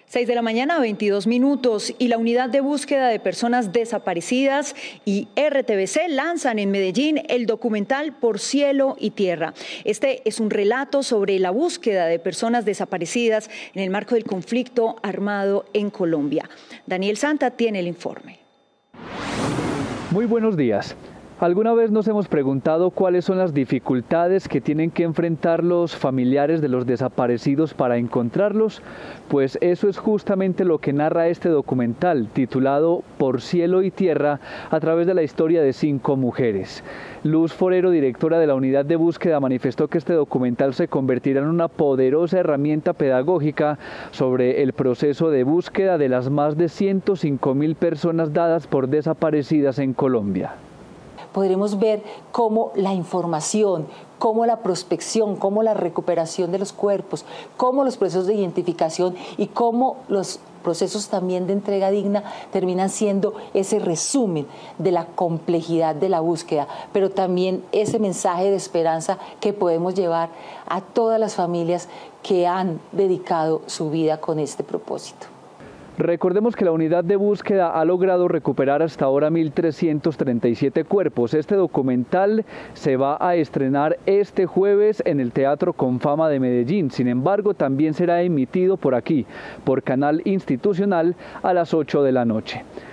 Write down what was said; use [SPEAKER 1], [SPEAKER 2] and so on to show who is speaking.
[SPEAKER 1] 6 de la mañana, 22 minutos, y la Unidad de Búsqueda de Personas Desaparecidas y RTBC lanzan en Medellín el documental Por Cielo y Tierra. Este es un relato sobre la búsqueda de personas desaparecidas en el marco del conflicto armado en Colombia. Daniel Santa tiene el informe.
[SPEAKER 2] Muy buenos días. ¿Alguna vez nos hemos preguntado cuáles son las dificultades que tienen que enfrentar los familiares de los desaparecidos para encontrarlos? Pues eso es justamente lo que narra este documental, titulado Por Cielo y Tierra, a través de la historia de 5 mujeres. Luz Forero, directora de la Unidad de Búsqueda, manifestó que este documental se convertirá en una poderosa herramienta pedagógica sobre el proceso de búsqueda de las más de 105.000 personas dadas por desaparecidas en Colombia.
[SPEAKER 3] Podremos ver cómo la información, cómo la prospección, cómo la recuperación de los cuerpos, cómo los procesos de identificación y cómo los procesos también de entrega digna terminan siendo ese resumen de la complejidad de la búsqueda, pero también ese mensaje de esperanza que podemos llevar a todas las familias que han dedicado su vida con este propósito.
[SPEAKER 2] Recordemos que la unidad de búsqueda ha logrado recuperar hasta ahora 1.337 cuerpos. Este documental se va a estrenar este jueves en el Teatro Confama de Medellín. Sin embargo, también será emitido por aquí, por Canal Institucional, a las 8 de la noche.